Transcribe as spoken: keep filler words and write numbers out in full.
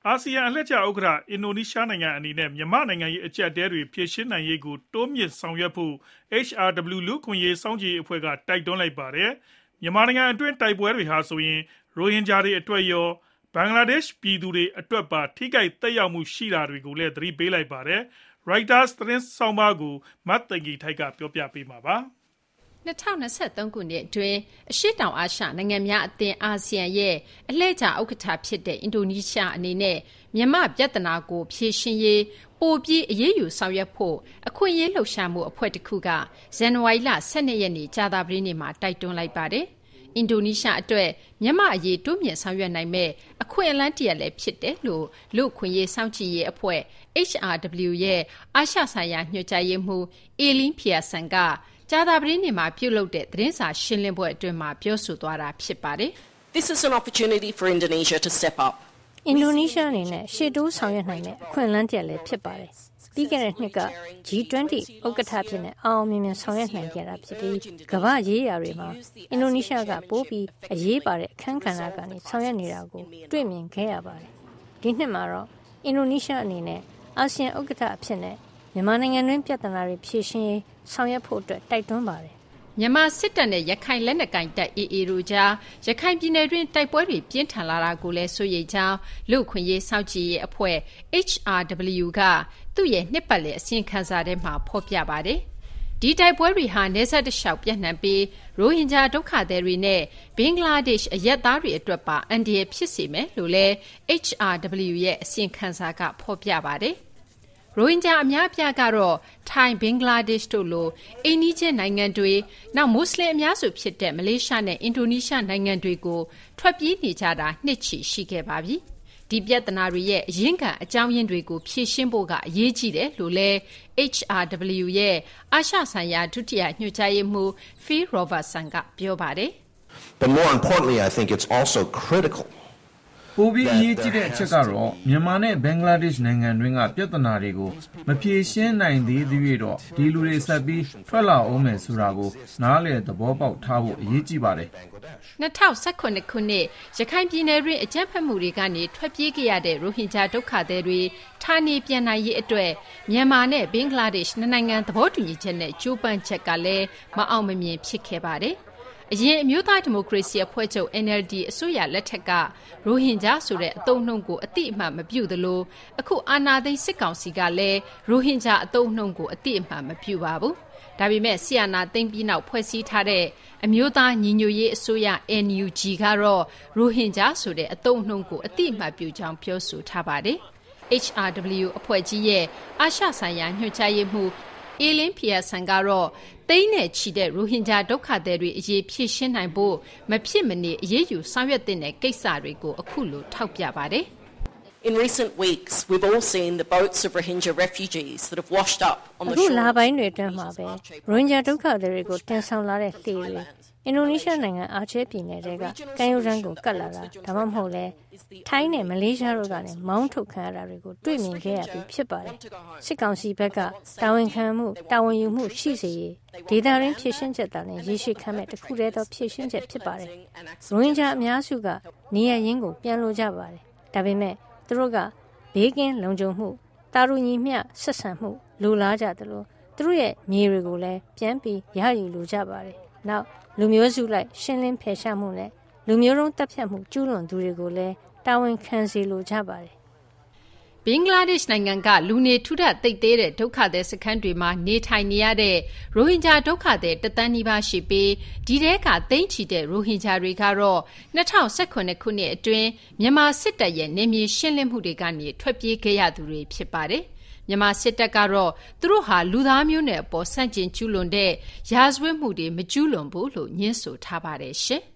အာဆီယံအလှည့်ကျဥက္ကဋ္ဌအင်ဒိုနီးရှားနိုင်ငံအနေနဲ့မြန်မာနိုင်ငံရဲ့အကျပ်အတည်းတွေဖြေရှင်းနိုင်ရေးကိုတိုးမြှင့်ဆောင်ရွက်ဖို့ H R W လူ့အခွင့်အရေးစောင့်ကြည့်ရေးအဖွဲ့ကတိုက်တွန်းလိုက်ပါတယ်။မြန်မာနိုင်ငံအတွင်းတိုက်ပွဲတွေဟာဆိုရင်ရိုဟင်ဂျာတွေအတွက်ရောဘင်္ဂလားဒေ့ရှ်ပြည်သူတွေအတွက်ပါထိခိုက်သက်ရောက်မှုရှိတာတွေကိုလည်းသတိပေးလိုက်ပါတယ်။ Reuters သတင်းဆောင်းပါးကိုမတ်သိဂီထိုက်ကပြောပြပေးမှာပါ။၂၀၂၃ ခုနှစ်အတွင်းအရှေ့တောင်အာရှနိုင်ငံများအသင်းအာဆီယံရဲ့အလှည့်ကျဥက္ကဋ္ဌဖြစ်တဲ့အင်ဒိုနီးရှားအနေနဲ့မြန်မာပြဿနာကိုဖြေရှင်းရေးပိုပြီးအရေးယူဆောင်ရွက်ဖို့အခွင့်အရေးလှုပ်ရှားမှုအဖွဲ့တစ်ခုကဇန်နဝါရီလ၁၂ရက်နေ့ကြာသပတေးနေ့မှာတိုက်တွန်းလိုက်ပါတယ်။အင်ဒိုနီးရှားအတွက်မြန်မာအရေးတိုးမြင့်ဆောင်ရွက်နိုင်မဲ့အခွင့်အလမ်းတစ်ရပ်လည်းဖြစ်တယ်လို့လူ့အခွင့်အရေးစောင့်ကြည့်ရေးအဖွဲ့ H R W ရဲ့အာရှဆိုင်ရာညွှန်ကြားရေးမှူးအေလင်းဖီယာဆန်ကကြာသပတေးနေ့မှာပြုလုပ်တဲ့သတင်းစာရှင်းလင်းပွဲအတွင်းမှာပြောဆိုသွားတာဖြစ်ပါတယ်။ This is an opportunity for Indonesia to step up. အင်ဒိုနီးရှားအနေနဲ့ရှေ့တိုးဆောင်ရွက်နိုင်တဲ့အခွင့်အလမ်းတစ်လည်းဖြစ်ပါတယ်။ပြီးခဲ့တဲ့နှစ်က G ၂၀ ဥက္ကဋ္ဌဖြစ်နေအောင်အောင်မြင်မြင်ဆောင်ရွက်နိုင်ခဲ့တာဖြစ်ပြီးကမ္ဘာရေးရာတွေမှာအင်ဒိုနီးရှားကပိုးပြီးအရေးပါတဲ့အခန်းကဏ္ဍကနေဆောင်ရွက်နေတာကိုတွေ့မြင်ခဲ့ရပါတယ်။ဒီနှစ်မှာတော့အင်ဒိုနီးရှားအနေနဲ့အာဆီယံဥက္ကဋ္ဌအဖြစ်နဲ့မြန်မာနိုင်ငံတွင်းပြဿနာတွေဖြေရှင်းရေးဆောင်ရွက်ဖို့အတွက်တိုက်တွန်းပါတယ်။မြန်မာစစ်တပ်နဲ့ရခိုင်လက်နက်ကိုင်တပ် A A တို့ကြားရခိုင်ပြည်နယ်တွင်းတိုက်ပွဲတွေပြင်းထန်လာတာကိုလည်းစိုးရိမ်ကြောင်းလူ့အခွင့်အရေးစောင့်ကြည့်ရေးအဖွဲ့ H R W ကသူ့ရဲ့နှစ်ပတ်လည်အစီရင်ခံစာထဲမှာဖော်ပြပါတယ်။ဒီတိုက်ပွဲတွေဟာနယ်စပ်တစ်လျှောက်ပြန့်နှံ့ပြီးရိုဟင်ဂျာဒုက္ခသည်တွေနဲ့ဘင်္ဂလားဒေ့ရှ်အရပ်သားတွေအတွက်ပါအန္တရာယ်ဖြစ်စေမယ်လို့လည်း H R W ရဲ့အစီရင်ခံစာကဖော်ပြပါတယ်။ရိုဟင်ဂျာအများအပြားကတော့ထိုင်းဘင်္ဂလားဒေ့ရှ်တို့လိုအိမ်နီးချင်းနိုင်ငံတွေနောက်မွတ်စလင်အများစုဖြစ်တဲ့မလေးရှားနဲ့အင်ဒိုနီးရှားနိုင်ငံတွေကိုထွက်ပြေးနေကြတာနှစ်ချီရှိခဲ့ပါပြီ။ဒီပြဿနာတွေရဲ့အရင်းခံအကြောင်းရင်းတွေကိုဖြေရှင်းဖို့ကအရေးကြီးတယ်လို့လည်း H R W ရဲ့အာရှဆိုင်ရာဒုတိယညွှန်ကြားရေးမှူး Phil Robertson ကပြောပါတယ်။ But more importantly, I think it's also critical ပိုပြီးအရေးကြီးတဲ့အချက်ကတော့မြန်မာနဲ့ဘင်္ဂလားဒေ့ရှ်နိုင်ငံတွင်းကပြဿနာတွေကိုမဖြေရှင်းနိုင်သေးသေးရတော့ဒီလူတွေဆက်ပြီးထွက်လာအောင်မယ်ဆိုတာကိုနားလည်သဘောပေါက်ထားဖို့အရေးကြီးပါတယ်။၂၀၁၇ ခုနှစ်ရခိုင်ပြည်နယ်တွင်းအကြမ်းဖက်မှုတွေကနေထွက်ပြေးခဲ့ရတဲ့ရိုဟင်ဂျာဒုက္ခသည်တွေဌာနေပြန်နိုင်ရေးအတွက်မြန်မာနဲ့ဘင်္ဂလားဒေ့ရှ်နှစ်နိုင်ငံသဘောတူညီချက်နဲ့ကြိုးပမ်းချက်ကလည်းမအောင်မမြင်ဖြစ်ခဲ့ပါတယ်။အရင်အမျိုးသားဒီမိုကရေစီအဖွဲ့ချုပ် N L D အစိုးရလက်ထက်ကရိုဟင်ဂျာဆိုတဲ့အသုံးအနှုန်းကိုအတိအမှန်မပြုသလိုအခုအာဏာသိမ်းစစ်ကောင်စီကလည်းရိုဟင်ဂျာအသုံးအနှုန်းကိုအတိအမှန်မပြုပါဘူး။ဒါပေမဲ့ဆီယနာသိမ်းပြီးနောက်ဖွဲ့စည်းထားတဲ့အမျိုးသားညီညွတ်ရေးအစိုးရ N U G ကတော့ရိုဟင်ဂျာဆိုတဲ့အသုံးအနှုန်းကိုအတိအမှန်ပြုကြောင်းပြောဆိုထားပါတယ်။ H R W အဖွဲ့ကြီးရဲ့အာရှဆိုင်ရာညွှန်ကြားရေးမှူးအေလင်းဖီယာဆန်ကတော့သိန်းနဲ့ချီတဲ့ရိုဟင်ဂျာဒုက္ခသည်တွေအရေးဖြေရှင်းနိုင်ဖို့မဖြစ်မနေအရေးယူဆောင်ရွက်တဲ့ကိစ္စတွေကိုအခုလိုထောက်ပြပါတယ်။ In recent weeks, we've all seen the boats of Rohingya refugees that have washed up on the shore. အခုလပိုင်းတွေအတွင်းမှာပဲရိုဟင်ဂျာဒုက္ခသည်တွေကိုတင်ဆောင်လာတဲ့လှေတွေအင်ဒိုနီးရှားနိုင်ငံအာချေးပြည်နယ်တွေကကမ်းရိုးတန်းကိုကပ်လာတာဒါမှမဟုတ်လဲထိုင်းနဲ့မလေးရှားတို့ကနေမောင်းထုတ်ခံရတာတွေကိုတွေ့မြင်ခဲ့ရပြီးဖြစ်ပါတယ်စစ်ကောင်စီဘက်ကတာဝန်ခံမှုတာဝန်ယူမှုရှိစေရေးဒေသရင်းဖြည့်ရှင်းချက်တာနဲ့ရရှိခံမဲ့တခုတည်းသောဖြည့်ရှင်းချက်ဖြစ်ပါတယ်ရိုဟင်ဂျာအများစုကနေရရင်းကိုပြန်လိုကြပါတယ်ဒါပေမဲ့သူတို့ကဘေးကင်းလုံခြုံမှုတာရူညီမျှဆက်ဆံမှုလိုလားကြတယ်လို့သူတို့ရဲ့မြေတွေကိုလည်းပြန်ပြီးရယူလိုကြပါတယ်နောက်လူမျိုးစုလိုက်ရှင်းလင်းဖယ်ရှားမှုနဲ့လူမျိုးတုံးတပ်ဖြတ်မှုကျူးလွန်သူတွေကိုလည်းတာဝန်ခံစေလိုကြပါတယ်ဘင်္ဂလားဒေ့ရှ်နိုင်ငံကလူနေထူထပ်သိပ်သေးတဲ့ဒုက္ခသည်စခန်းတွေမှာနေထိုင်နေရတဲ့ရိုဟင်ဂျာဒုက္ခသည်တသန်းနီးပါးရှိပြီးဒီထဲကသိန်းချီတဲ့ရိုဟင်ဂျာတွေကတော့၂၀၁၇ ခုနှစ်အတွင်းမြန်မာစစ်တပ်ရဲ့နေမြေရှင်းလင်းမှုတွေကနေထွက်ပြေးခဲ့ရသူတွေဖြစ်ပါတယ်။မြန်မာစစ်တပ်ကတော့သူတို့ဟာလူသားမျိုးနွယ်အပေါ်ဆန့်ကျင်ကျူးလွန်တဲ့ရာဇဝတ်မှုတွေမကျူးလွန်ဘူးလို့ညှင်းဆိုထားပါတယ်ရှင်။